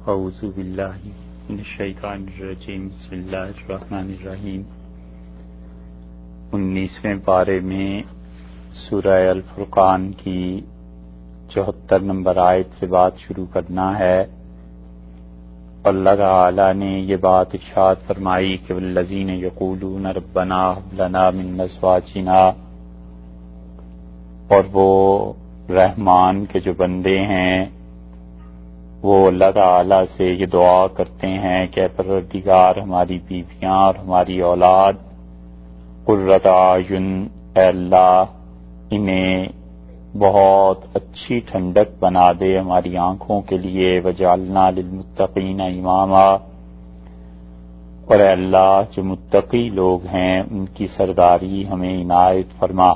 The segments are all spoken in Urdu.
اعوذ باللہ من الشیطان الرجیم بسم اللہ الرحمن الرحیم 19ویں پارے میں سورہ الفرقان کی 74 نمبر آیت سے بات شروع کرنا ہے۔ اللہ تعالی نے یہ بات ارشاد فرمائی کہ والذین یقولون ربنا هب لنا من ازواجنا، اور وہ رحمان کے جو بندے ہیں وہ اللہ تعالی سے یہ دعا کرتے ہیں کہ اے پروردگار ہماری بیویاں اور ہماری اولاد قرۃ اعین، اے اللہ انہیں بہت اچھی ٹھنڈک بنا دے ہماری آنکھوں کے لیے، وجعلنا للمتقین اماما، اور اے اللہ جو متقی لوگ ہیں ان کی سرداری ہمیں عنایت فرما۔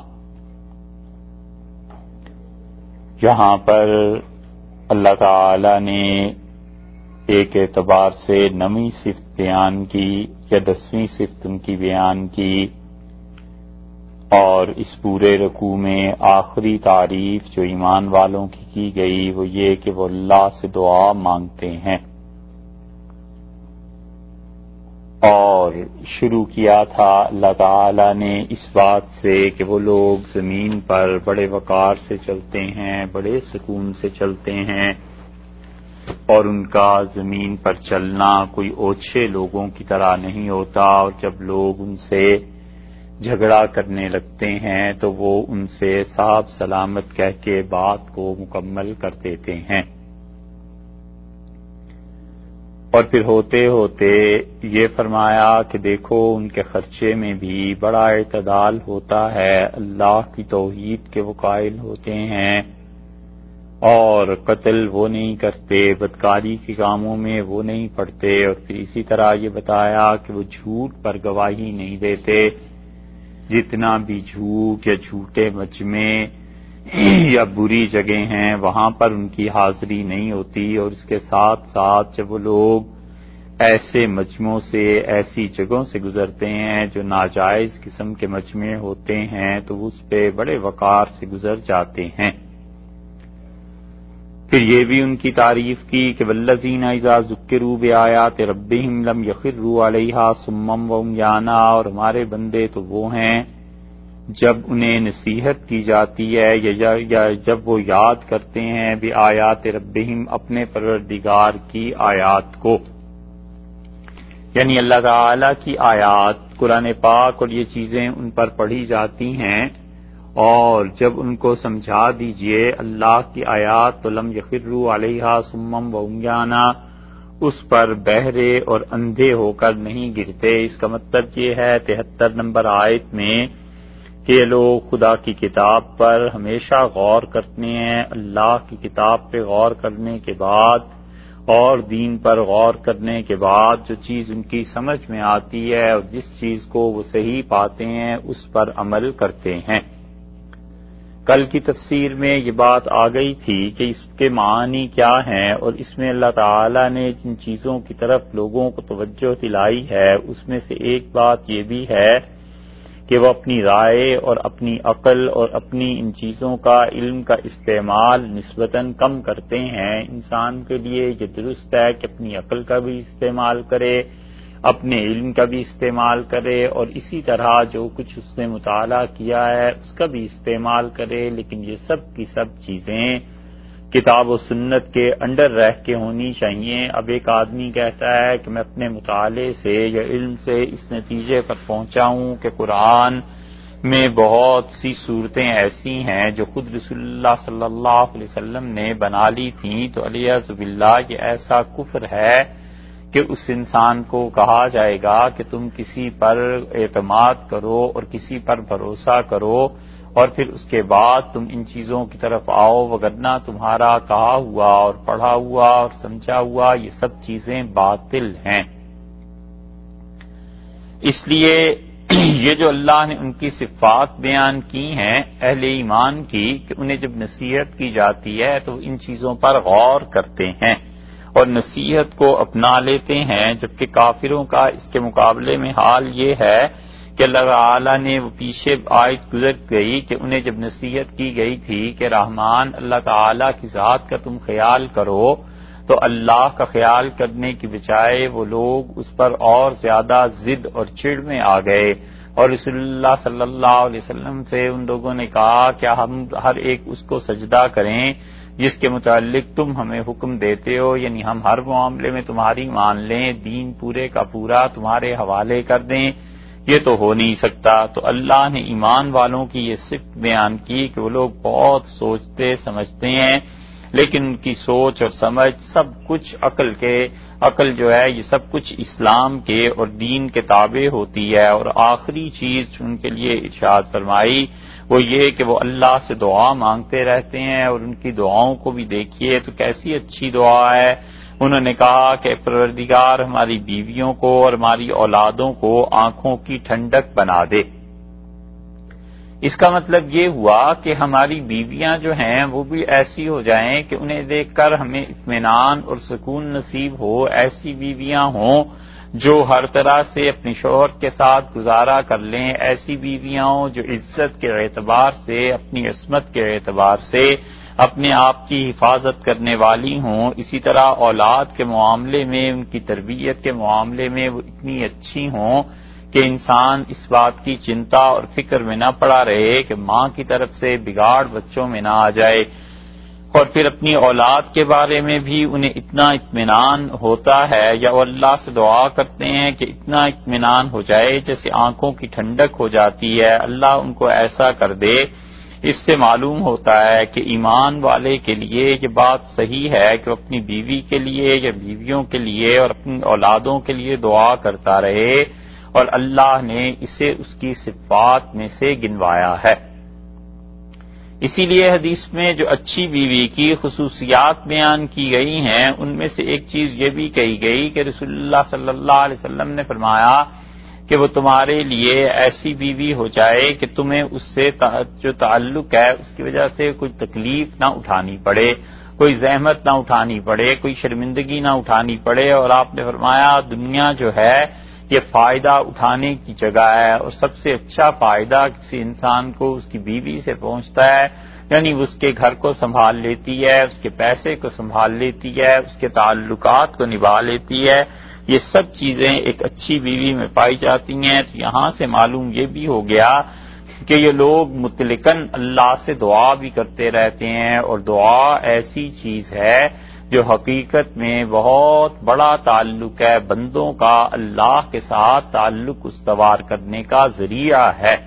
یہاں پر اللہ تعالی نے ایک اعتبار سے 9ویں صفت بیان کی یا 10ویں صفت ان کی بیان کی، اور اس پورے رکوع میں آخری تعریف جو ایمان والوں کی گئی وہ یہ کہ وہ اللہ سے دعا مانگتے ہیں، اور شروع کیا تھا اللہ تعالی نے اس بات سے کہ وہ لوگ زمین پر بڑے وقار سے چلتے ہیں، بڑے سکون سے چلتے ہیں، اور ان کا زمین پر چلنا کوئی اوچھے لوگوں کی طرح نہیں ہوتا، اور جب لوگ ان سے جھگڑا کرنے لگتے ہیں تو وہ ان سے صاحب سلامت کہہ کے بات کو مکمل کر دیتے ہیں۔ اور پھر ہوتے ہوتے یہ فرمایا کہ دیکھو ان کے خرچے میں بھی بڑا اعتدال ہوتا ہے، اللہ کی توحید کے وہ قائل ہوتے ہیں، اور قتل وہ نہیں کرتے، بدکاری کے کاموں میں وہ نہیں پڑتے، اور پھر اسی طرح یہ بتایا کہ وہ جھوٹ پر گواہی نہیں دیتے، جتنا بھی جھوٹ یا جھوٹے مجمع یا بری جگہ ہیں وہاں پر ان کی حاضری نہیں ہوتی، اور اس کے ساتھ ساتھ جب وہ لوگ ایسے مجمعوں سے، ایسی جگہوں سے گزرتے ہیں جو ناجائز قسم کے مجمع ہوتے ہیں تو اس پہ بڑے وقار سے گزر جاتے ہیں۔ پھر یہ بھی ان کی تعریف کی کہ والذین اذا ذکروا بآیات ربہم لم یخروا علیہا صما وعمیانا، اور ہمارے بندے تو وہ ہیں جب انہیں نصیحت کی جاتی ہے یا جب وہ یاد کرتے ہیں بآیات ربہم اپنے پروردگار کی آیات کو، یعنی اللہ تعالی کی آیات قرآن پاک اور یہ چیزیں ان پر پڑھی جاتی ہیں، اور جب ان کو سمجھا دیجئے اللہ کی آیات تو لم یخروا علیہا صما وعمیانا، اس پر بہرے اور اندھے ہو کر نہیں گرتے۔ اس کا مطلب یہ ہے 73 نمبر آیت میں کہ یہ لوگ خدا کی کتاب پر ہمیشہ غور کرتے ہیں، اللہ کی کتاب پہ غور کرنے کے بعد اور دین پر غور کرنے کے بعد جو چیز ان کی سمجھ میں آتی ہے اور جس چیز کو وہ صحیح پاتے ہیں اس پر عمل کرتے ہیں۔ کل کی تفسیر میں یہ بات آ گئی تھی کہ اس کے معنی کیا ہیں، اور اس میں اللہ تعالی نے جن چیزوں کی طرف لوگوں کو توجہ دلائی ہے اس میں سے ایک بات یہ بھی ہے کہ وہ اپنی رائے اور اپنی عقل اور اپنی ان چیزوں کا علم کا استعمال نسبتاً کم کرتے ہیں۔ انسان کے لیے یہ درست ہے کہ اپنی عقل کا بھی استعمال کرے، اپنے علم کا بھی استعمال کرے، اور اسی طرح جو کچھ اس نے مطالعہ کیا ہے اس کا بھی استعمال کرے، لیکن یہ سب کی سب چیزیں کتاب و سنت کے انڈر رہ کے ہونی چاہیے۔ اب ایک آدمی کہتا ہے کہ میں اپنے مطالعے سے یا علم سے اس نتیجے پر پہنچا ہوں کہ قرآن میں بہت سی صورتیں ایسی ہیں جو خود رسول اللہ صلی اللہ علیہ وسلم نے بنا لی تھیں، تو الیاذ باللہ یہ ایسا کفر ہے کہ اس انسان کو کہا جائے گا کہ تم کسی پر اعتماد کرو اور کسی پر بھروسہ کرو اور پھر اس کے بعد تم ان چیزوں کی طرف آؤ، وگرنہ تمہارا کہا ہوا اور پڑھا ہوا اور سمجھا ہوا یہ سب چیزیں باطل ہیں۔ اس لیے یہ جو اللہ نے ان کی صفات بیان کی ہیں اہل ایمان کی کہ انہیں جب نصیحت کی جاتی ہے تو ان چیزوں پر غور کرتے ہیں اور نصیحت کو اپنا لیتے ہیں، جبکہ کافروں کا اس کے مقابلے میں حال یہ ہے کہ اللہ تعالی نے وہ پیچھے آیت گزر گئی کہ انہیں جب نصیحت کی گئی تھی کہ رحمان اللہ تعالی کی ذات کا تم خیال کرو، تو اللہ کا خیال کرنے کی بجائے وہ لوگ اس پر اور زیادہ ضد اور چڑ میں آ گئے، اور رسول اللہ صلی اللہ علیہ وسلم سے ان لوگوں نے کہا کہ ہم ہر ایک اس کو سجدہ کریں جس کے متعلق تم ہمیں حکم دیتے ہو، یعنی ہم ہر معاملے میں تمہاری مان لیں، دین پورے کا پورا تمہارے حوالے کر دیں، یہ تو ہو نہیں سکتا۔ تو اللہ نے ایمان والوں کی یہ صفت بیان کی کہ وہ لوگ بہت سوچتے سمجھتے ہیں، لیکن ان کی سوچ اور سمجھ سب کچھ عقل جو ہے یہ سب کچھ اسلام کے اور دین کے تابع ہوتی ہے۔ اور آخری چیز ان کے لیے ارشاد فرمائی وہ یہ کہ وہ اللہ سے دعا مانگتے رہتے ہیں، اور ان کی دعاؤں کو بھی دیکھیے تو کیسی اچھی دعا ہے۔ انہوں نے کہا کہ پروردگار ہماری بیویوں کو اور ہماری اولادوں کو آنکھوں کی ٹھنڈک بنا دے۔ اس کا مطلب یہ ہوا کہ ہماری بیویاں جو ہیں وہ بھی ایسی ہو جائیں کہ انہیں دیکھ کر ہمیں اطمینان اور سکون نصیب ہو، ایسی بیویاں ہوں جو ہر طرح سے اپنے شوہر کے ساتھ گزارا کر لیں، ایسی بیویاں ہوں جو عزت کے اعتبار سے، اپنی عصمت کے اعتبار سے اپنے آپ کی حفاظت کرنے والی ہوں، اسی طرح اولاد کے معاملے میں، ان کی تربیت کے معاملے میں وہ اتنی اچھی ہوں کہ انسان اس بات کی چنتا اور فکر میں نہ پڑا رہے کہ ماں کی طرف سے بگاڑ بچوں میں نہ آ جائے، اور پھر اپنی اولاد کے بارے میں بھی انہیں اتنا اطمینان ہوتا ہے، یا وہ اللہ سے دعا کرتے ہیں کہ اتنا اطمینان ہو جائے جیسے آنکھوں کی ٹھنڈک ہو جاتی ہے، اللہ ان کو ایسا کر دے۔ اس سے معلوم ہوتا ہے کہ ایمان والے کے لیے یہ بات صحیح ہے کہ وہ اپنی بیوی کے لیے یا بیویوں کے لیے اور اپنی اولادوں کے لیے دعا کرتا رہے، اور اللہ نے اسے اس کی صفات میں سے گنوایا ہے۔ اسی لیے حدیث میں جو اچھی بیوی کی خصوصیات بیان کی گئی ہیں ان میں سے ایک چیز یہ بھی کہی گئی کہ رسول اللہ صلی اللہ علیہ وسلم نے فرمایا کہ وہ تمہارے لیے ایسی بیوی ہو جائے کہ تمہیں اس سے جو تعلق ہے اس کی وجہ سے کوئی تکلیف نہ اٹھانی پڑے، کوئی زحمت نہ اٹھانی پڑے، کوئی شرمندگی نہ اٹھانی پڑے، اور آپ نے فرمایا دنیا جو ہے یہ فائدہ اٹھانے کی جگہ ہے، اور سب سے اچھا فائدہ کسی انسان کو اس کی بیوی سے پہنچتا ہے، یعنی وہ اس کے گھر کو سنبھال لیتی ہے، اس کے پیسے کو سنبھال لیتی ہے، اس کے تعلقات کو نبھا لیتی ہے، یہ سب چیزیں ایک اچھی بیوی میں پائی جاتی ہیں۔ تو یہاں سے معلوم یہ بھی ہو گیا کہ یہ لوگ مطلقاً اللہ سے دعا بھی کرتے رہتے ہیں، اور دعا ایسی چیز ہے جو حقیقت میں بہت بڑا تعلق ہے، بندوں کا اللہ کے ساتھ تعلق استوار کرنے کا ذریعہ ہے۔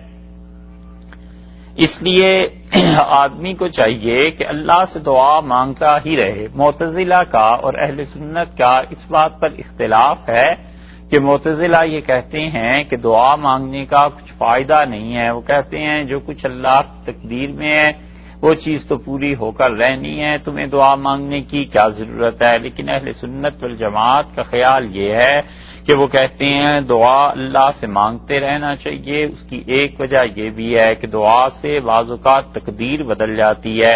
اس لیے آدمی کو چاہیے کہ اللہ سے دعا مانگتا ہی رہے۔ معتزلہ کا اور اہل سنت کا اس بات پر اختلاف ہے کہ معتزلہ یہ کہتے ہیں کہ دعا مانگنے کا کچھ فائدہ نہیں ہے، وہ کہتے ہیں جو کچھ اللہ کی تقدیر میں ہے وہ چیز تو پوری ہو کر رہنی ہے، تمہیں دعا مانگنے کی کیا ضرورت ہے۔ لیکن اہل سنت والجماعت کا خیال یہ ہے کہ وہ کہتے ہیں دعا اللہ سے مانگتے رہنا چاہیے۔ اس کی ایک وجہ یہ بھی ہے کہ دعا سے بعض اوقات تقدیر بدل جاتی ہے،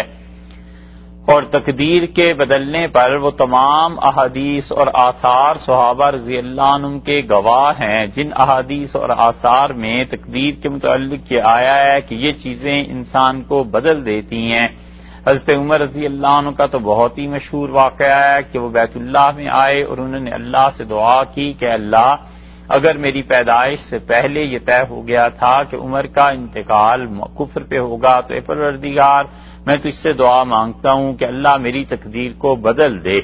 اور تقدیر کے بدلنے پر وہ تمام احادیث اور آثار صحابہ رضی اللہ عنہم کے گواہ ہیں، جن احادیث اور آثار میں تقدیر کے متعلق یہ آیا ہے کہ یہ چیزیں انسان کو بدل دیتی ہیں۔ حضرت عمر رضی اللہ عنہ کا تو بہت ہی مشہور واقعہ ہے کہ وہ بیت اللہ میں آئے اور انہوں نے اللہ سے دعا کی کہ اللہ اگر میری پیدائش سے پہلے یہ طے ہو گیا تھا کہ عمر کا انتقال کفر پہ ہوگا تو اے پروردگار میں تجھ سے دعا مانگتا ہوں کہ اللہ میری تقدیر کو بدل دے۔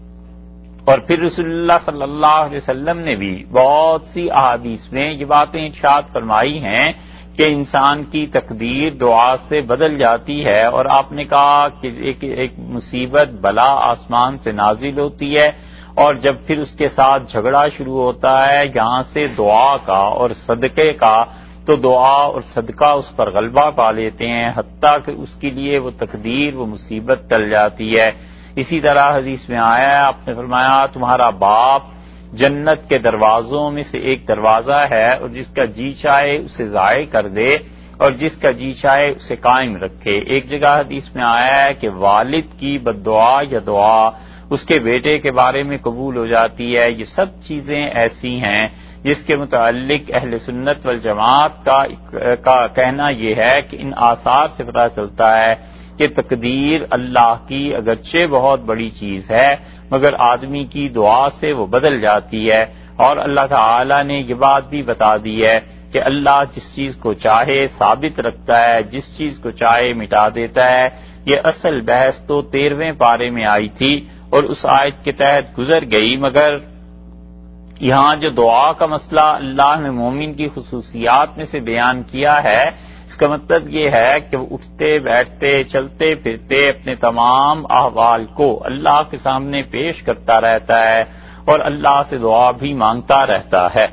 اور پھر رسول اللہ صلی اللہ علیہ وسلم نے بھی بہت سی احادیث میں یہ باتیں ارشاد فرمائی ہیں کہ انسان کی تقدیر دعا سے بدل جاتی ہے، اور آپ نے کہا کہ ایک مصیبت بلا آسمان سے نازل ہوتی ہے، اور جب پھر اس کے ساتھ جھگڑا شروع ہوتا ہے یہاں سے دعا کا اور صدقے کا، تو دعا اور صدقہ اس پر غلبہ پا لیتے ہیں، حتیٰ کہ اس کے لیے وہ تقدیر وہ مصیبت ٹل جاتی ہے۔ اسی طرح حدیث میں آیا ہے، آپ نے فرمایا تمہارا باپ جنت کے دروازوں میں سے ایک دروازہ ہے، اور جس کا جی چاہے اسے ضائع کر دے اور جس کا جی چاہے اسے قائم رکھے۔ ایک جگہ حدیث میں آیا ہے کہ والد کی بد دعا یا دعا اس کے بیٹے کے بارے میں قبول ہو جاتی ہے۔ یہ سب چیزیں ایسی ہیں جس کے متعلق اہل سنت والجماعت کا کہنا یہ ہے کہ ان آثار سے پتہ چلتا ہے کہ تقدیر اللہ کی اگرچہ بہت بڑی چیز ہے مگر آدمی کی دعا سے وہ بدل جاتی ہے، اور اللہ تعالی نے یہ بات بھی بتا دی ہے کہ اللہ جس چیز کو چاہے ثابت رکھتا ہے، جس چیز کو چاہے مٹا دیتا ہے۔ یہ اصل بحث تو 13ویں پارے میں آئی تھی اور اس آیت کے تحت گزر گئی، مگر یہاں جو دعا کا مسئلہ اللہ نے مومن کی خصوصیات میں سے بیان کیا ہے، اس کا مطلب یہ ہے کہ وہ اٹھتے بیٹھتے چلتے پھرتے اپنے تمام احوال کو اللہ کے سامنے پیش کرتا رہتا ہے اور اللہ سے دعا بھی مانگتا رہتا ہے۔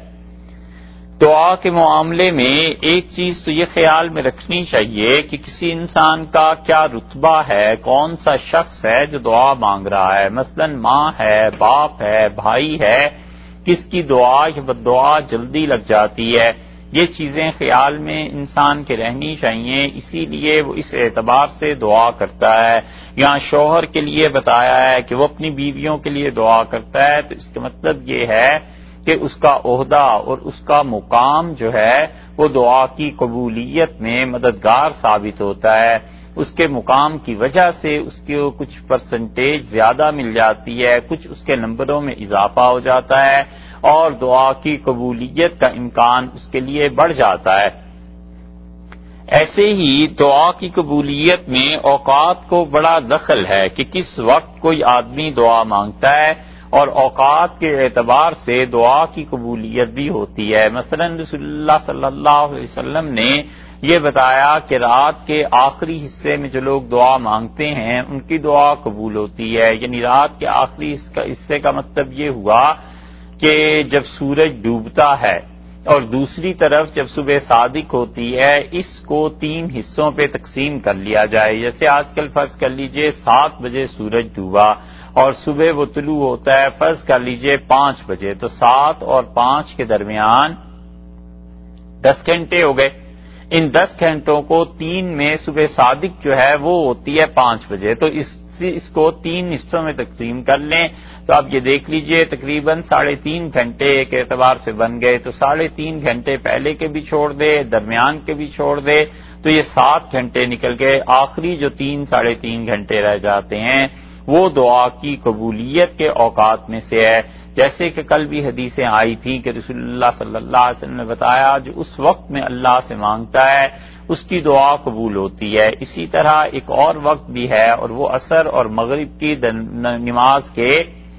دعا کے معاملے میں ایک چیز تو یہ خیال میں رکھنی چاہیے کہ کسی انسان کا کیا رتبہ ہے، کون سا شخص ہے جو دعا مانگ رہا ہے۔ مثلا ماں ہے، باپ ہے، بھائی ہے، کس کی دعا یا بد دعا جلدی لگ جاتی ہے، یہ چیزیں خیال میں انسان کے رہنی چاہیے، اسی لیے وہ اس اعتبار سے دعا کرتا ہے۔ یہاں شوہر کے لیے بتایا ہے کہ وہ اپنی بیویوں کے لیے دعا کرتا ہے، تو اس کا مطلب یہ ہے کہ اس کا عہدہ اور اس کا مقام جو ہے وہ دعا کی قبولیت میں مددگار ثابت ہوتا ہے۔ اس کے مقام کی وجہ سے اس کو کچھ پرسنٹیج زیادہ مل جاتی ہے، کچھ اس کے نمبروں میں اضافہ ہو جاتا ہے اور دعا کی قبولیت کا امکان اس کے لیے بڑھ جاتا ہے۔ ایسے ہی دعا کی قبولیت میں اوقات کو بڑا دخل ہے کہ کس وقت کوئی آدمی دعا مانگتا ہے، اور اوقات کے اعتبار سے دعا کی قبولیت بھی ہوتی ہے۔ مثلا رسول اللہ صلی اللہ علیہ وسلم نے یہ بتایا کہ رات کے آخری حصے میں جو لوگ دعا مانگتے ہیں ان کی دعا قبول ہوتی ہے، یعنی رات کے آخری حصے کا مطلب یہ ہوا کہ جب سورج ڈوبتا ہے اور دوسری طرف جب صبح صادق ہوتی ہے، اس کو 3 حصوں پہ تقسیم کر لیا جائے۔ جیسے آج کل فرض کر لیجئے 7 بجے سورج ڈوبا اور صبح وہ طلوع ہوتا ہے فرض کر لیجئے 5 بجے، تو 7 اور 5 کے درمیان 10 گھنٹے ہو گئے۔ ان 10 گھنٹوں کو 3 میں صبح صادق جو ہے وہ ہوتی ہے 5 بجے، تو اس کو 3 حصوں میں تقسیم کر لیں تو آپ یہ دیکھ لیجئے تقریباً 3.5 گھنٹے ایک اعتبار سے بن گئے، تو 3.5 گھنٹے پہلے کے بھی چھوڑ دے، درمیان کے بھی چھوڑ دے، تو یہ 7 گھنٹے نکل گئے۔ آخری جو 3.5 گھنٹے رہ جاتے ہیں وہ دعا کی قبولیت کے اوقات میں سے ہے۔ جیسے کہ کل بھی حدیثیں آئی تھیں کہ رسول اللہ صلی اللہ علیہ وسلم نے بتایا جو اس وقت میں اللہ سے مانگتا ہے اس کی دعا قبول ہوتی ہے۔ اسی طرح ایک اور وقت بھی ہے اور وہ عصر اور مغرب کی نماز کے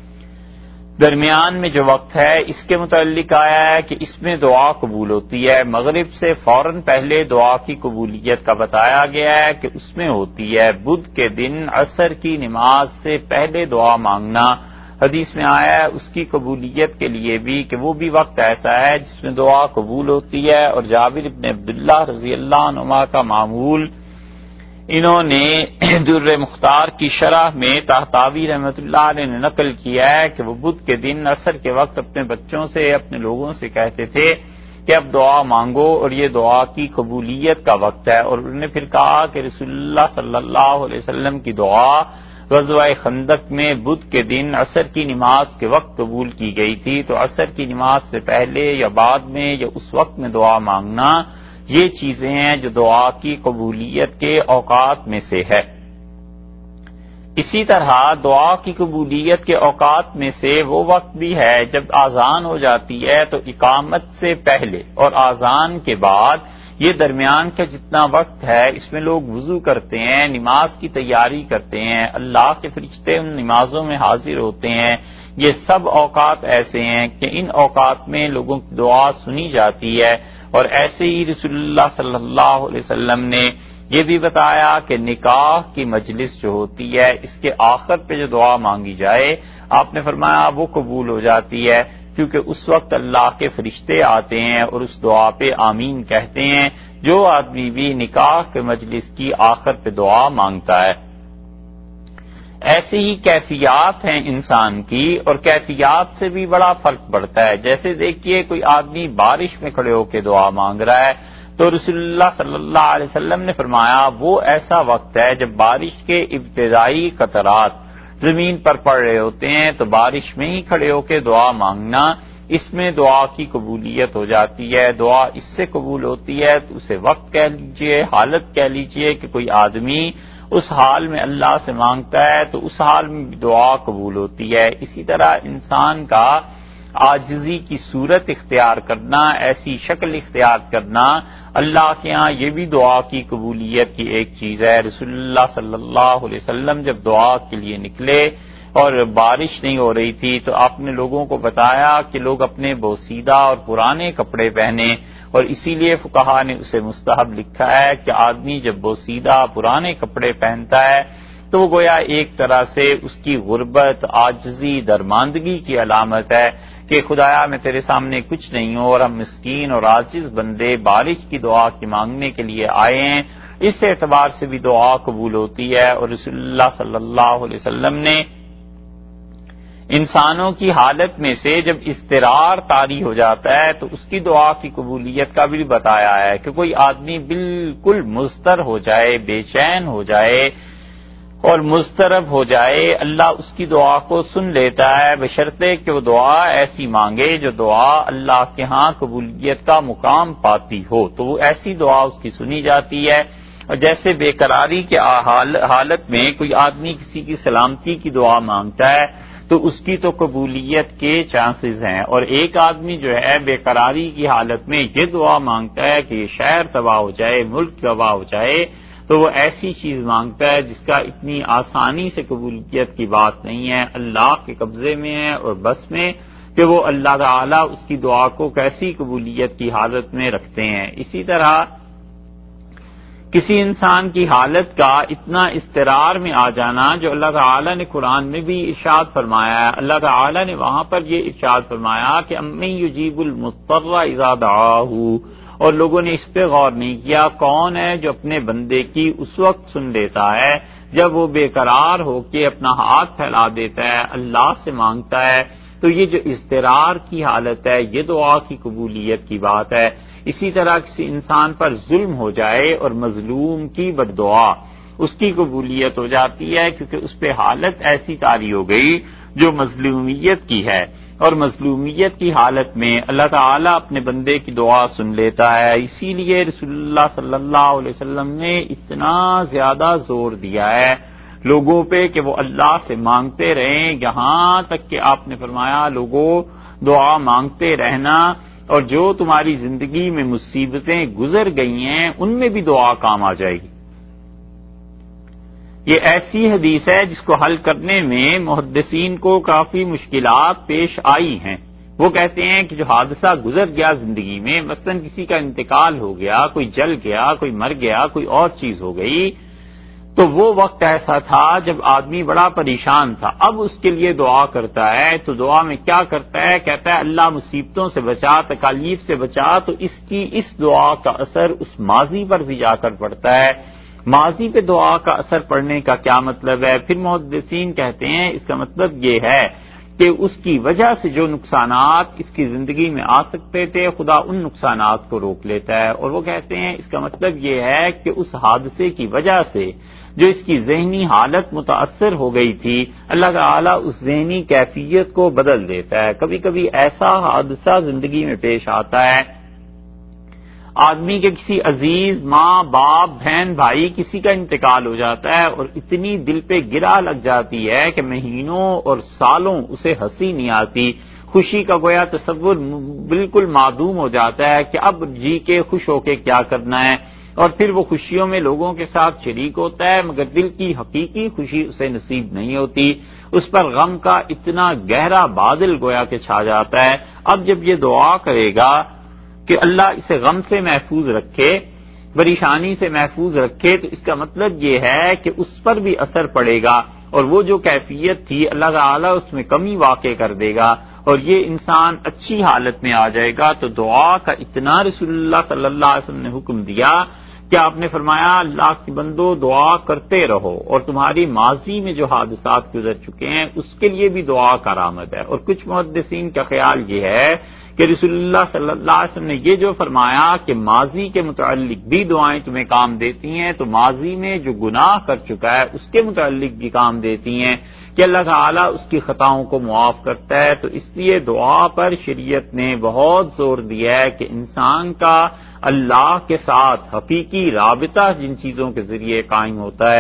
درمیان میں جو وقت ہے اس کے متعلق آیا ہے کہ اس میں دعا قبول ہوتی ہے۔ مغرب سے فوراً پہلے دعا کی قبولیت کا بتایا گیا ہے کہ اس میں ہوتی ہے۔ بدھ کے دن عصر کی نماز سے پہلے دعا مانگنا حدیث میں آیا ہے اس کی قبولیت کے لیے بھی کہ وہ بھی وقت ایسا ہے جس میں دعا قبول ہوتی ہے۔ اور جابر بن عبداللہ رضی اللہ عنہما کا معمول انہوں نے در مختار کی شرح میں طحطاوی رحمۃ اللہ علیہ نے نقل کیا ہے کہ وہ بدھ کے دن عصر کے وقت اپنے بچوں سے اپنے لوگوں سے کہتے تھے کہ اب دعا مانگو اور یہ دعا کی قبولیت کا وقت ہے، اور انہوں نے پھر کہا کہ رسول اللہ صلی اللہ علیہ وسلم کی دعا غزوہ خندق میں بدھ کے دن عصر کی نماز کے وقت قبول کی گئی تھی، تو عصر کی نماز سے پہلے یا بعد میں یا اس وقت میں دعا مانگنا یہ چیزیں ہیں جو دعا کی قبولیت کے اوقات میں سے ہے۔ اسی طرح دعا کی قبولیت کے اوقات میں سے وہ وقت بھی ہے جب آذان ہو جاتی ہے تو اقامت سے پہلے اور آذان کے بعد یہ درمیان کا جتنا وقت ہے اس میں لوگ وضو کرتے ہیں، نماز کی تیاری کرتے ہیں، اللہ کے فرشتے ان نمازوں میں حاضر ہوتے ہیں۔ یہ سب اوقات ایسے ہیں کہ ان اوقات میں لوگوں کی دعا سنی جاتی ہے، اور ایسے ہی رسول اللہ صلی اللہ علیہ وسلم نے یہ بھی بتایا کہ نکاح کی مجلس جو ہوتی ہے اس کے آخر پہ جو دعا مانگی جائے آپ نے فرمایا وہ قبول ہو جاتی ہے، کیونکہ اس وقت اللہ کے فرشتے آتے ہیں اور اس دعا پہ آمین کہتے ہیں جو آدمی بھی نکاح کے مجلس کی آخر پہ دعا مانگتا ہے۔ ایسی ہی کیفیات ہیں انسان کی، اور کیفیات سے بھی بڑا فرق پڑتا ہے۔ جیسے دیکھیے کوئی آدمی بارش میں کھڑے ہو کے دعا مانگ رہا ہے تو رسول اللہ صلی اللہ علیہ وسلم نے فرمایا وہ ایسا وقت ہے جب بارش کے ابتدائی قطرات زمین پر پڑ رہے ہوتے ہیں، تو بارش میں ہی کھڑے ہو کے دعا مانگنا اس میں دعا کی قبولیت ہو جاتی ہے۔ دعا اس سے قبول ہوتی ہے تو اسے وقت کہہ لیجئے، حالت کہہ لیجئے کہ کوئی آدمی اس حال میں اللہ سے مانگتا ہے تو اس حال میں بھی دعا قبول ہوتی ہے۔ اسی طرح انسان کا عاجزی کی صورت اختیار کرنا، ایسی شکل اختیار کرنا، اللہ کے ہاں یہ بھی دعا کی قبولیت کی ایک چیز ہے۔ رسول اللہ صلی اللہ علیہ وسلم جب دعا کے لیے نکلے اور بارش نہیں ہو رہی تھی تو آپ نے لوگوں کو بتایا کہ لوگ اپنے بوسیدہ اور پرانے کپڑے پہنیں، اور اسی لیے فقہا نے اسے مستحب لکھا ہے کہ آدمی جب بوسیدہ پرانے کپڑے پہنتا ہے تو وہ گویا ایک طرح سے اس کی غربت، عاجزی، درماندگی کی علامت ہے کہ خدایا میں تیرے سامنے کچھ نہیں ہوں اور ہم مسکین اور عاجز بندے بارش کی دعا کی مانگنے کے لیے آئے ہیں۔ اس اعتبار سے بھی دعا قبول ہوتی ہے۔ اور رسول اللہ صلی اللہ علیہ وسلم نے انسانوں کی حالت میں سے جب اضطرار طاری ہو جاتا ہے تو اس کی دعا کی قبولیت کا بھی بتایا ہے کہ کوئی آدمی بالکل مضطر ہو جائے، بے چین ہو جائے اور مضطرب ہو جائے، اللہ اس کی دعا کو سن لیتا ہے بشرطے کہ وہ دعا ایسی مانگے جو دعا اللہ کے ہاں قبولیت کا مقام پاتی ہو، تو وہ ایسی دعا اس کی سنی جاتی ہے۔ اور جیسے بے قراری کے حالت میں کوئی آدمی کسی کی سلامتی کی دعا مانگتا ہے تو اس کی تو قبولیت کے چانسز ہیں، اور ایک آدمی جو ہے بے قراری کی حالت میں یہ دعا مانگتا ہے کہ یہ شہر تباہ ہو جائے، ملک تباہ ہو جائے، تو وہ ایسی چیز مانگتا ہے جس کا اتنی آسانی سے قبولیت کی بات نہیں ہے، اللہ کے قبضے میں ہے اور بس میں کہ وہ اللہ تعالیٰ اس کی دعا کو کیسی قبولیت کی حالت میں رکھتے ہیں۔ اسی طرح کسی انسان کی حالت کا اتنا اضطرار میں آ جانا جو اللہ تعالیٰ نے قرآن میں بھی ارشاد فرمایا ہے، اللہ تعالیٰ نے وہاں پر یہ ارشاد فرمایا کہ امن یجیب المضطر اذا دعاہ، اور لوگوں نے اس پہ غور نہیں کیا کون ہے جو اپنے بندے کی اس وقت سن لیتا ہے جب وہ بے قرار ہو کے اپنا ہاتھ پھیلا دیتا ہے، اللہ سے مانگتا ہے۔ تو یہ جو اضطرار کی حالت ہے یہ دعا کی قبولیت کی بات ہے۔ اسی طرح کسی انسان پر ظلم ہو جائے اور مظلوم کی بددعا، اس کی قبولیت ہو جاتی ہے کیونکہ اس پہ حالت ایسی طاری ہو گئی جو مظلومیت کی ہے، اور مظلومیت کی حالت میں اللہ تعالیٰ اپنے بندے کی دعا سن لیتا ہے۔ اسی لیے رسول اللہ صلی اللہ علیہ وسلم نے اتنا زیادہ زور دیا ہے لوگوں پہ کہ وہ اللہ سے مانگتے رہیں، یہاں تک کہ آپ نے فرمایا لوگوں دعا مانگتے رہنا، اور جو تمہاری زندگی میں مصیبتیں گزر گئی ہیں ان میں بھی دعا کام آ جائے گی۔ یہ ایسی حدیث ہے جس کو حل کرنے میں محدثین کو کافی مشکلات پیش آئی ہیں۔ وہ کہتے ہیں کہ جو حادثہ گزر گیا زندگی میں، مثلا کسی کا انتقال ہو گیا، کوئی جل گیا، کوئی مر گیا، کوئی اور چیز ہو گئی، تو وہ وقت ایسا تھا جب آدمی بڑا پریشان تھا، اب اس کے لیے دعا کرتا ہے تو دعا میں کیا کرتا ہے؟ کہتا ہے اللہ مصیبتوں سے بچا، تکالیف سے بچا، تو اس دعا کا اثر اس ماضی پر بھی جا کر پڑتا ہے۔ ماضی پہ دعا کا اثر پڑنے کا کیا مطلب ہے؟ پھر محدثین کہتے ہیں اس کا مطلب یہ ہے کہ اس کی وجہ سے جو نقصانات اس کی زندگی میں آ سکتے تھے خدا ان نقصانات کو روک لیتا ہے، اور وہ کہتے ہیں اس کا مطلب یہ ہے کہ اس حادثے کی وجہ سے جو اس کی ذہنی حالت متاثر ہو گئی تھی اللہ تعالیٰ اس ذہنی کیفیت کو بدل دیتا ہے۔ کبھی کبھی ایسا حادثہ زندگی میں پیش آتا ہے آدمی کے کسی عزیز ماں باپ بہن بھائی کسی کا انتقال ہو جاتا ہے اور اتنی دل پہ گرا لگ جاتی ہے کہ مہینوں اور سالوں اسے ہنسی نہیں آتی، خوشی کا گویا تصور بالکل معدوم ہو جاتا ہے کہ اب جی کے خوش ہو کے کیا کرنا ہے، اور پھر وہ خوشیوں میں لوگوں کے ساتھ شریک ہوتا ہے مگر دل کی حقیقی خوشی اسے نصیب نہیں ہوتی، اس پر غم کا اتنا گہرا بادل گویا کہ چھا جاتا ہے۔ اب جب یہ دعا کرے گا کہ اللہ اسے غم سے محفوظ رکھے، پریشانی سے محفوظ رکھے، تو اس کا مطلب یہ ہے کہ اس پر بھی اثر پڑے گا اور وہ جو کیفیت تھی اللہ تعالیٰ اس میں کمی واقع کر دے گا اور یہ انسان اچھی حالت میں آ جائے گا۔ تو دعا کا اتنا رسول اللہ صلی اللہ علیہ وسلم نے حکم دیا کہ آپ نے فرمایا اللہ کے بندو دعا کرتے رہو، اور تمہاری ماضی میں جو حادثات گزر چکے ہیں اس کے لیے بھی دعا کارآمد ہے۔ اور کچھ محدثین کا خیال یہ ہے کہ رسول اللہ صلی اللہ علیہ وسلم نے یہ جو فرمایا کہ ماضی کے متعلق بھی دعائیں تمہیں کام دیتی ہیں، تو ماضی میں جو گناہ کر چکا ہے اس کے متعلق بھی کام دیتی ہیں کہ اللہ تعالیٰ اس کی خطاؤں کو معاف کرتا ہے۔ تو اس لیے دعا پر شریعت نے بہت زور دیا ہے کہ انسان کا اللہ کے ساتھ حقیقی رابطہ جن چیزوں کے ذریعے قائم ہوتا ہے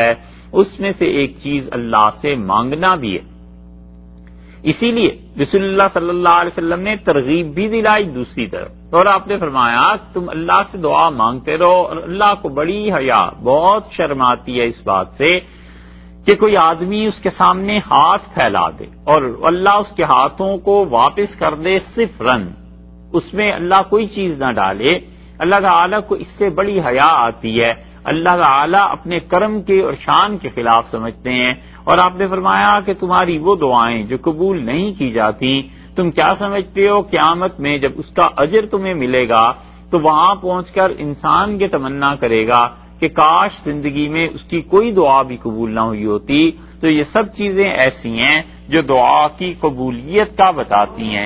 اس میں سے ایک چیز اللہ سے مانگنا بھی ہے۔ اسی لیے رسول اللہ صلی اللہ علیہ وسلم نے ترغیب بھی دلائی دوسری طرف، اور آپ نے فرمایا تم اللہ سے دعا مانگتے رہو، اور اللہ کو بڑی حیا، بہت شرم آتی ہے اس بات سے کہ کوئی آدمی اس کے سامنے ہاتھ پھیلا دے اور اللہ اس کے ہاتھوں کو واپس کر دے صفراً، اس میں اللہ کوئی چیز نہ ڈالے۔ اللہ تعالیٰ کو اس سے بڑی حیا آتی ہے، اللہ تعالیٰ اپنے کرم کے اور شان کے خلاف سمجھتے ہیں۔ اور آپ نے فرمایا کہ تمہاری وہ دعائیں جو قبول نہیں کی جاتی، تم کیا سمجھتے ہو قیامت میں جب اس کا اجر تمہیں ملے گا تو وہاں پہنچ کر انسان یہ تمنا کرے گا کہ کاش زندگی میں اس کی کوئی دعا بھی قبول نہ ہوئی ہوتی۔ تو یہ سب چیزیں ایسی ہیں جو دعا کی قبولیت کا بتاتی ہیں۔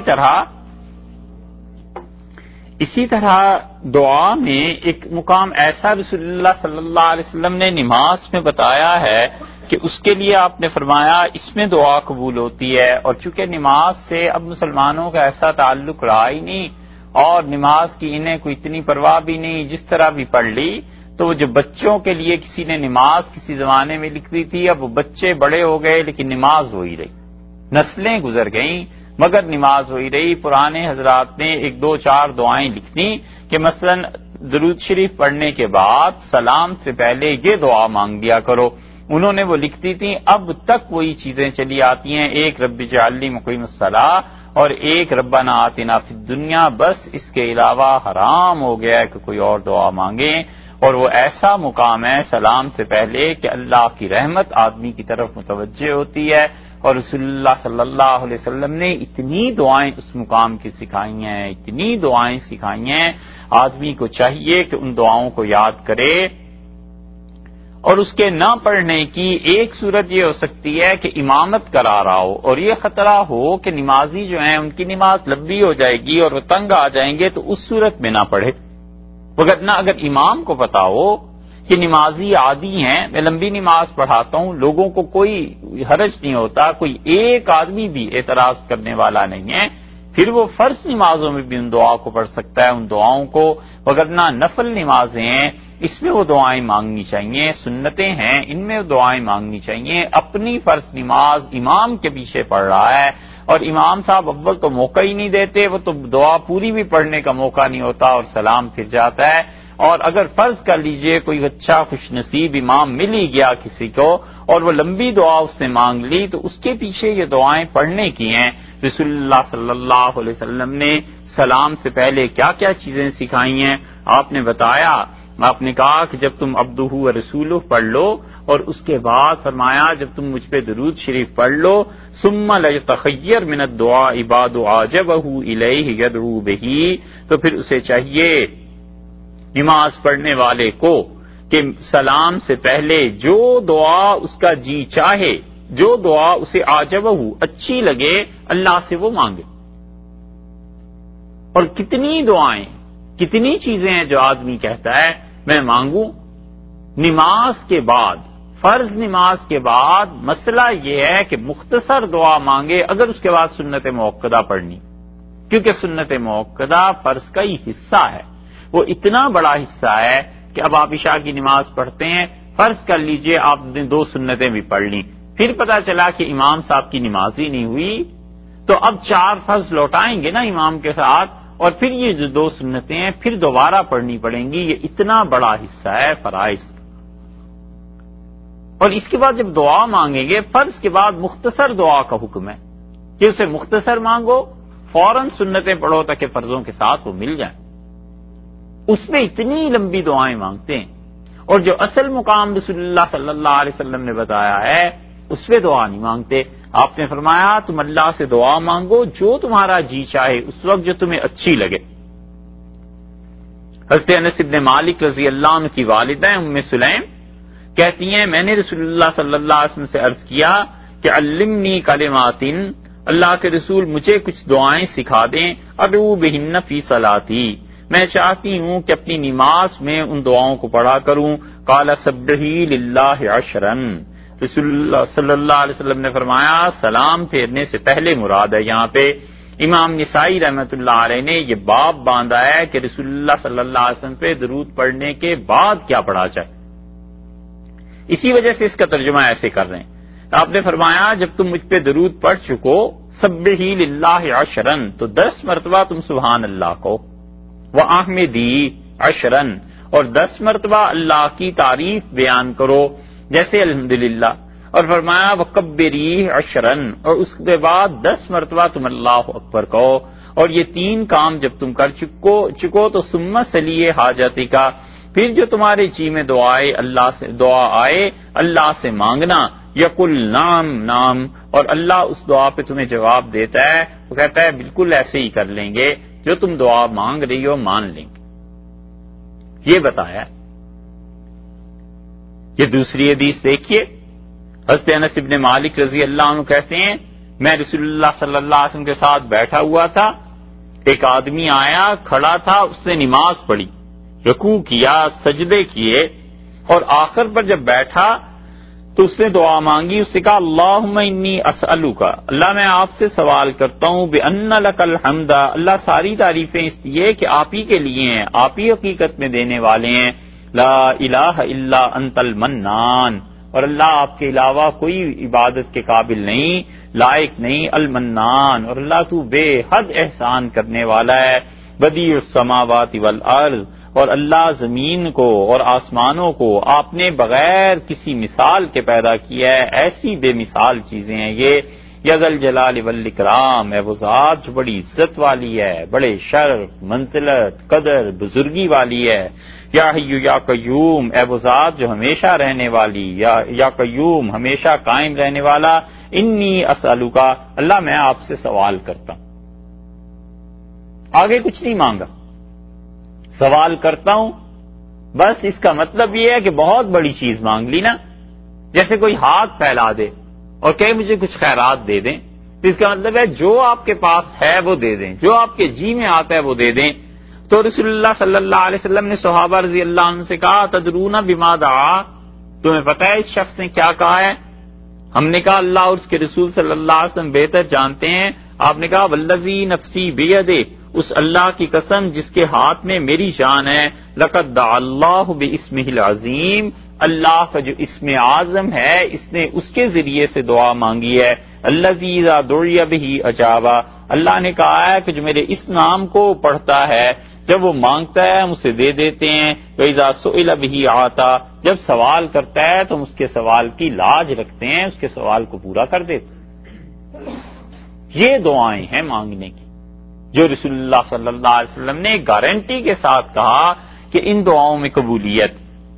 اسی طرح دعا میں ایک مقام ایسا رسول اللہ صلی اللہ علیہ وسلم نے نماز میں بتایا ہے کہ اس کے لیے آپ نے فرمایا اس میں دعا قبول ہوتی ہے، اور چونکہ نماز سے اب مسلمانوں کا ایسا تعلق رہا ہی نہیں اور نماز کی انہیں کوئی اتنی پرواہ بھی نہیں، جس طرح بھی پڑھ لی، تو وہ جو بچوں کے لیے کسی نے نماز کسی زمانے میں لکھ دی تھی، اب وہ بچے بڑے ہو گئے لیکن نماز ہو ہی رہی، نسلیں گزر گئیں مگر نماز ہو ہی رہی۔ پرانے حضرات نے ایک دو چار دعائیں لکھنی کہ مثلا درود شریف پڑھنے کے بعد سلام سے پہلے یہ دعا مانگ دیا کرو، انہوں نے وہ لکھتی تھیں، اب تک وہی چیزیں چلی آتی ہیں، ایک رب اجعلنی مقیم الصلاۃ اور ایک ربنا آتنا فی الدنیا، بس اس کے علاوہ حرام ہو گیا ہے کہ کوئی اور دعا مانگیں۔ اور وہ ایسا مقام ہے سلام سے پہلے کہ اللہ کی رحمت آدمی کی طرف متوجہ ہوتی ہے، اور رسول اللہ صلی اللہ علیہ وسلم نے اتنی دعائیں اس مقام کی سکھائی ہیں، اتنی دعائیں سکھائی ہیں، آدمی کو چاہیے کہ ان دعاؤں کو یاد کرے۔ اور اس کے نہ پڑھنے کی ایک صورت یہ ہو سکتی ہے کہ امامت کرا رہا ہو اور یہ خطرہ ہو کہ نمازی جو ہیں ان کی نماز لمبی ہو جائے گی اور وہ تنگ آ جائیں گے، تو اس صورت میں نہ پڑھے۔ وگرنہ اگر امام کو پتا ہو کہ نمازی عادی ہیں، میں لمبی نماز پڑھاتا ہوں، لوگوں کو کوئی حرج نہیں ہوتا، کوئی ایک آدمی بھی اعتراض کرنے والا نہیں ہے، پھر وہ فرض نمازوں میں بھی ان دعا کو پڑھ سکتا ہے، ان دعاؤں کو۔ وگرنہ نفل نمازیں ہیں، اس میں وہ دعائیں مانگنی چاہیے، سنتیں ہیں ان میں دعائیں مانگنی چاہیے۔ اپنی فرض نماز امام کے پیچھے پڑھ رہا ہے اور امام صاحب اول تو موقع ہی نہیں دیتے، وہ تو دعا پوری بھی پڑھنے کا موقع نہیں ہوتا اور سلام پھر جاتا ہے۔ اور اگر فرض کر لیجئے کوئی اچھا خوش نصیب امام مل ہی گیا کسی کو اور وہ لمبی دعا اس نے مانگ لی، تو اس کے پیچھے یہ دعائیں پڑھنے کی ہیں۔ رسول اللہ صلی اللہ علیہ وسلم نے سلام سے پہلے کیا کیا چیزیں سکھائی ہیں آپ نے بتایا۔ آپ نے کہا کہ جب تم عبدہ و رسولہ پڑھ لو، اور اس کے بعد فرمایا جب تم مجھ پہ درود شریف پڑھ لو، ثم لیتخیر من الدعاء بعد عجبہ الیہ یدعو بہ، تو پھر اسے چاہیے نماز پڑھنے والے کو کہ سلام سے پہلے جو دعا اس کا جی چاہے، جو دعا اسے عجبہ اچھی لگے، اللہ سے وہ مانگے۔ اور کتنی دعائیں، کتنی چیزیں ہیں جو آدمی کہتا ہے میں مانگوں نماز کے بعد، فرض نماز کے بعد۔ مسئلہ یہ ہے کہ مختصر دعا مانگے اگر اس کے بعد سنت موقدہ پڑھنی، کیونکہ سنت موقدہ فرض کا ہی حصہ ہے، وہ اتنا بڑا حصہ ہے کہ اب آپ عشاء کی نماز پڑھتے ہیں، فرض کر لیجئے آپ نے 2 سنتیں بھی پڑھ لیں، پھر پتا چلا کہ امام صاحب کی نماز ہی نہیں ہوئی، تو اب 4 فرض لوٹائیں گے نا امام کے ساتھ، اور پھر یہ جو 2 سنتیں ہیں پھر دوبارہ پڑھنی پڑیں گی۔ یہ اتنا بڑا حصہ ہے فرائض۔ اور اس کے بعد جب دعا مانگیں گے، فرض کے بعد مختصر دعا کا حکم ہے کہ اسے مختصر مانگو، فوراً سنتیں پڑھو تاکہ فرضوں کے ساتھ وہ مل جائیں۔ اس میں اتنی لمبی دعائیں مانگتے ہیں، اور جو اصل مقام رسول اللہ صلی اللہ علیہ وسلم نے بتایا ہے اس پہ دعا نہیں مانگتے۔ آپ نے فرمایا تم اللہ سے دعا مانگو جو تمہارا جی چاہے، اس وقت جو تمہیں اچھی لگے۔ حضرت انس بن مالک رضی اللہ عنہ کی والدہ ام سلیم کہتی ہیں میں نے رسول اللہ صلی اللہ علیہ وسلم سے عرض کیا کہ علمنی کلمات، اللہ کے رسول مجھے کچھ دعائیں سکھا دیں، ادعو بہن فی صلاتی، میں چاہتی ہوں کہ اپنی نماز میں ان دعاؤں کو پڑھا کروں۔ قال سبحی للہ عشرا، رسول اللہ صلی اللہ علیہ وسلم نے فرمایا سلام پھیرنے سے پہلے مراد ہے یہاں پہ۔ امام نسائی رحمۃ اللہ علیہ نے یہ باب باندھا ہے کہ رسول اللہ صلی اللہ علیہ وسلم پہ درود پڑھنے کے بعد کیا پڑھا جائے۔ اسی وجہ سے اس کا ترجمہ ایسے کر رہے ہیں. آپ نے فرمایا جب تم مجھ پہ درود پڑھ چکو سبحی للہ عشرن تو 10 مرتبہ تم سبحان اللہ کو، وَأَحْمِدِي عشرن اور 10 مرتبہ اللہ کی تعریف بیان کرو جیسے الحمدللہ، اور فرمایا وَكَبِّرِي عشرن اور اس کے بعد 10 مرتبہ تم اللہ اکبر کہو. اور یہ 3 کام جب تم کر چکو تو ثم سلی حاجتی کا، پھر جو تمہارے جی میں دعا آئے اللہ سے مانگنا. یقل نام نام اور اللہ اس دعا پہ تمہیں جواب دیتا ہے، وہ کہتا ہے بالکل ایسے ہی کر لیں گے، جو تم دعا مانگ رہی ہو مان لیں گے. یہ بتایا. یہ دوسری حدیث دیکھیے، حضرت انس بن مالک رضی اللہ عنہ کہتے ہیں میں رسول اللہ صلی اللہ علیہ وسلم کے ساتھ بیٹھا ہوا تھا، ایک آدمی آیا کھڑا تھا، اس نے نماز پڑھی، رکوع کیا، سجدے کیے، اور آخر پر جب بیٹھا تو اس نے دعا مانگی. اس نے کہا اللہم انی اسألک، اللہ میں آپ سے سوال کرتا ہوں بأن لک الحمد، اللہ ساری تعریفیں اس لیے کہ آپ ہی کے لیے ہیں، آپ ہی حقیقت میں دینے والے ہیں. لا الہ الا انت المنان، اور اللہ آپ کے علاوہ کوئی عبادت کے قابل نہیں، لائق نہیں، المنان، اور اللہ تو بے حد احسان کرنے والا ہے. بدیع السماوات والارض، اور اللہ زمین کو اور آسمانوں کو آپ نے بغیر کسی مثال کے پیدا کیا ہے، ایسی بے مثال چیزیں ہیں یہ. یذل جلال والاکرام، ہے وہ ذات جو بڑی عزت والی ہے، بڑے شرف، منزلت، قدر، بزرگی والی ہے. یا حی یا قیوم، اے وہ ذات جو ہمیشہ رہنے والی، یا قیوم ہمیشہ قائم رہنے والا. انی اسألک، اللہ میں آپ سے سوال کرتا ہوں. آگے کچھ نہیں مانگا، سوال کرتا ہوں. بس اس کا مطلب یہ ہے کہ بہت بڑی چیز مانگ لی نا، جیسے کوئی ہاتھ پھیلا دے اور کہے مجھے کچھ خیرات دے دیں، تو اس کا مطلب ہے جو آپ کے پاس ہے وہ دے دیں، جو آپ کے جی میں آتا ہے وہ دے دیں. تو رسول اللہ صلی اللہ علیہ وسلم نے صحابہ رضی اللہ عنہ سے کہا تدرون بما دعا، تمہیں پتہ ہے اس شخص نے کیا کہا ہے؟ ہم نے کہا اللہ اور اس کے رسول صلی اللہ علیہ وسلم بہتر جانتے ہیں. آپ نے کہا والذی نفسی بیدہ، اس اللہ کی قسم جس کے ہاتھ میں میری جان ہے، لقد دعا اللہ باسمہ العظیم، اللہ کا جو اسم اعظم ہے اس نے اس کے ذریعے سے دعا مانگی ہے. الذی اذا دعی بہ اجابہ، اللہ نے کہا ہے کہ جو میرے اس نام کو پڑھتا ہے جب وہ مانگتا ہے ہم اسے دے دیتے ہیں. وَإِذَا سُئِلَ بِهِ عَطَا، جب سوال کرتا ہے تو ہم اس کے سوال کی لاج رکھتے ہیں، اس کے سوال کو پورا کر دیتے ہیں. یہ دعائیں ہیں مانگنے کی جو رسول اللہ صلی اللہ علیہ وسلم نے گارنٹی کے ساتھ کہا کہ ان دعاؤں میں قبولیت.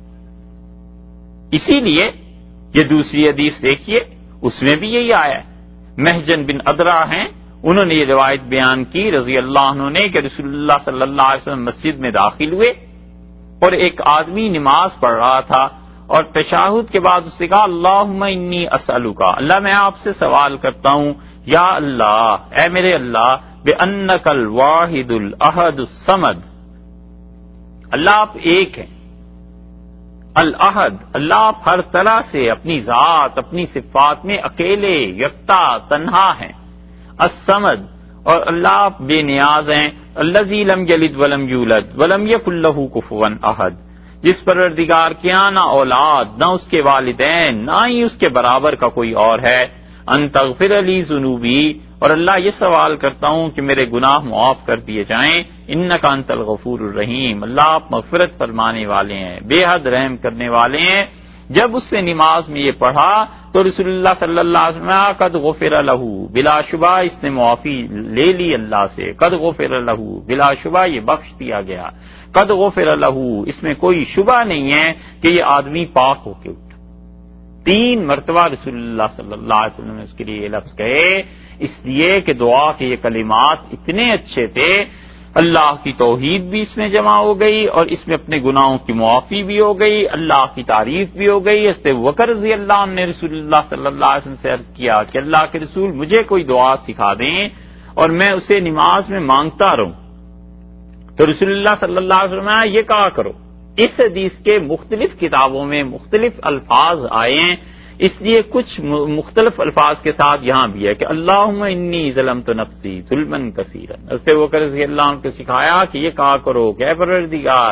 اسی لیے یہ دوسری حدیث دیکھیے، اس میں بھی یہی آیا ہے. محجن بن ادرا ہیں، انہوں نے یہ روایت بیان کی رضی اللہ عنہ نے کہ رسول اللہ صلی اللہ علیہ وسلم مسجد میں داخل ہوئے اور ایک آدمی نماز پڑھ رہا تھا، اور تشہد کے بعد اس نے کہا اللہم انی اسألک، اللہ میں آپ سے سوال کرتا ہوں یا اللہ، اے میرے اللہ، بأنک الواحد الاحد الصمد، اللہ آپ ایک ہیں، الاحد، اللہ آپ ہر طرح سے اپنی ذات اپنی صفات میں اکیلے یکتا تنہا ہیں. الصمد، اور اللہ آپ بے نیاز ہیں. الذی لم یلد ولم یولد ولم یکن لہ کفوا احد، جس پروردگار کے یہاں نہ اولاد، نہ اس کے والدین، نہ ہی اس کے برابر کا کوئی اور ہے. ان تغفر لی ذنوبی، اور اللہ یہ سوال کرتا ہوں کہ میرے گناہ معاف کر دیے جائیں. انک انت الغفور الرحیم، اللہ آپ مغفرت فرمانے والے ہیں، بے حد رحم کرنے والے ہیں. جب اس نے نماز میں یہ پڑھا تو رسول اللہ صلی اللہ علیہ وسلم قد غفر لہ، بلا شبہ اس نے معافی لے لی اللہ سے. قد غفر لہ، بلا شبہ یہ بخش دیا گیا. قد غفر لہ، اس میں کوئی شبہ نہیں ہے کہ یہ آدمی پاک ہو کے اٹھا. 3 مرتبہ رسول اللہ صلی اللہ علیہ وسلم نے اس کے لیے یہ لفظ کہے، اس لیے کہ دعا کے یہ کلمات اتنے اچھے تھے. اللہ کی توحید بھی اس میں جمع ہو گئی اور اس میں اپنے گناہوں کی معافی بھی ہو گئی، اللہ کی تعریف بھی ہو گئی. حضرت ابوبکر رضی اللہ عنہ نے رسول اللہ صلی اللہ علیہ وسلم سے عرض کیا کہ اللہ کے رسول مجھے کوئی دعا سکھا دیں اور میں اسے نماز میں مانگتا رہوں. تو رسول اللہ صلی اللہ علیہ وسلم نے یہ کہا کرو. اس حدیث کے مختلف کتابوں میں مختلف الفاظ آئے ہیں، اس لیے کچھ مختلف الفاظ کے ساتھ یہاں بھی ہے کہ اللہم انی ظلمت نفسی ظلما کثیرا. حضرت ابوبکر رضی اللہ عنہ کو سکھایا کہ یہ کہا کرو کہ اے پروردگار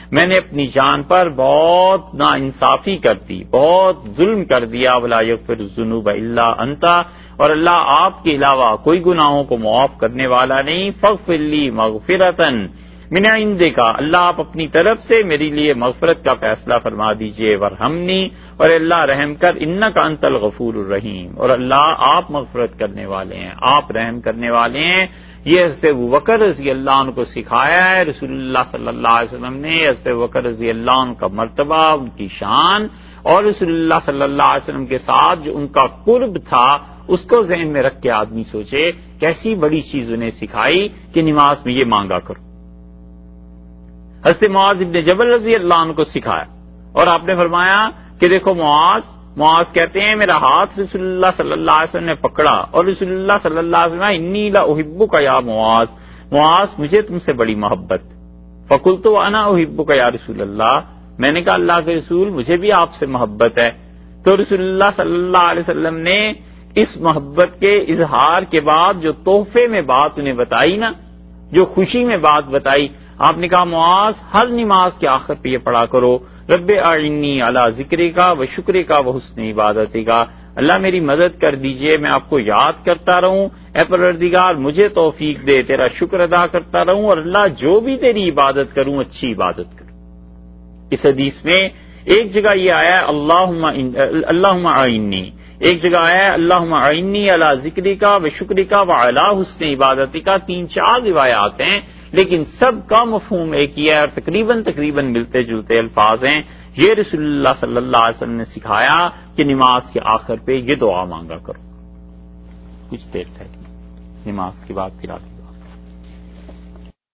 میں نے اپنی جان پر بہت ناانصافی کر دی، بہت ظلم کر دیا، ولا یغفر الذنوب الا انت، اور اللہ آپ کے علاوہ کوئی گناہوں کو معاف کرنے والا نہیں، فاغفر لی مغفرۃ من عندک، اللہ آپ اپنی طرف سے میرے لیے مغفرت کا فیصلہ فرما دیجئے، ورحمنی، اور اللہ رحم کر، انک انت الغفور الرحیم، اور اللہ آپ مغفرت کرنے والے ہیں، آپ رحم کرنے والے ہیں۔ یہ حضرت ابوبکر رضی اللہ عنہ کو سکھایا ہے رسول اللہ صلی اللہ علیہ وسلم نے، حضرت ابوبکر رضی اللہ عنہ کا مرتبہ، ان کی شان، اور رسول اللہ صلی اللہ علیہ وسلم کے ساتھ جو ان کا قرب تھا، اس کو ذہن میں رکھ کے آدمی سوچے کیسی بڑی چیز انہیں سکھائی کہ نماز میں یہ مانگا کرو۔ حضرت معاذ ابن جبل رضی اللہ عنہ کو سکھایا، اور آپ نے فرمایا کہ دیکھو معاذ کہتے ہیں میرا ہاتھ رسول اللہ صلی اللہ علیہ وسلم نے پکڑا، اور رسول اللہ صلی اللہ علیہ وسلم انی لاحبک یا معاذ مجھے تم سے بڑی محبت، فقلت وانا احبک یا رسول اللہ، میں نے کہا اللہ کے رسول مجھے بھی آپ سے محبت ہے۔ تو رسول اللہ صلی اللہ علیہ وسلم نے اس محبت کے اظہار کے بعد جو تحفے میں بات انہیں بتائی نا، جو خوشی میں بات بتائی، آپ نے کہا معاذ ہر نماز کے آخر پہ یہ پڑھا کرو، رب اعنی علی ذکرک و شکرک و حسن عبادتک، اللہ میری مدد کر دیجئے میں آپ کو یاد کرتا رہوں، اے پروردگار مجھے توفیق دے تیرا شکر ادا کرتا رہوں، اور اللہ جو بھی تیری عبادت کروں اچھی عبادت کروں۔ اس حدیث میں ایک جگہ یہ آیا ہے اللہم اعنی، ایک جگہ آیا ہے اللہم اعنی علی ذکرک و شکرک و علی حسن عبادتک، 3-4 روایات ہیں لیکن سب کا مفہوم ایک ہی ہے اور تقریباً ملتے جلتے الفاظ ہیں۔ یہ رسول اللہ صلی اللہ علیہ وسلم نے سکھایا کہ نماز کے آخر پہ یہ دعا مانگا کرو۔ کچھ دیر ٹھہر نماز کے بعد پھر آگے